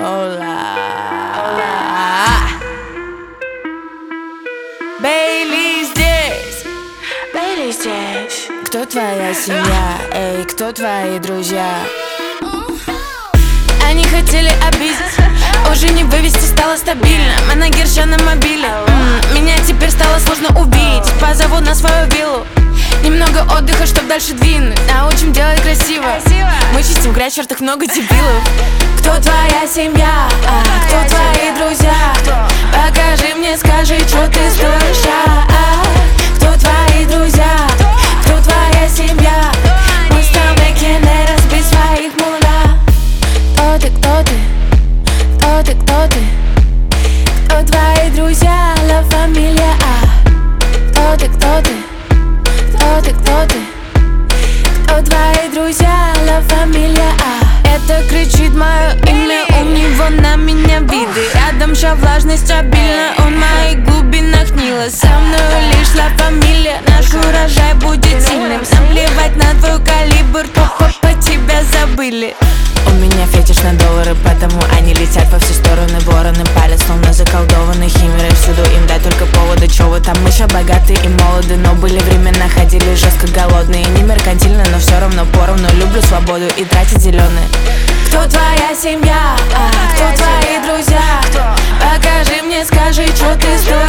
Бейли здесь. Бейли здесь. Кто твоя семья? Эй, кто твои друзья? Они хотели обидеть, уже не вывести стало стабильно. Менеджерша на мобиле. Меня теперь стало сложно увидеть. Позову на свою виллу. Немного отдыха, чтоб дальше двинуть. Научим делать красиво. Мы чистим грязь, чертых много дебилов. Кто твоя семья? Кто твои друзья? Покажи мне, скажи, что ты стоишь. Кто твои друзья? Кто твоя семья? Мы с тобой не разбить своих мула. Кто ты, кто ты? Кто ты, кто ты? Кто твои друзья? Ла фамилия. Кто ты, кто ты? Кто ты, кто ты? Кто твои друзья? Ла фамилия. Это кричит мое имя, у него на меня виды. Рядом ща влажность стабильно, он в моих глубинах Нила. Со мной лишь ла фамилия, наш урожай будет сильным. Нам плевать на твой калибр, по тебя забыли. У меня фетиш на доллары, потому они летят во все стороны. Вороны палят, словно заколдованный химерой. Всюду им дай только поводы, чё вы там? Мы ща богатые и молоды, но были времена, ходили жестко голодные. Не меркантильно, но все равно поровну. Люблю свободу и тратить зеленые. Кто твоя семья? Кто твои друзья? Покажи мне, скажи, что ты стоишь.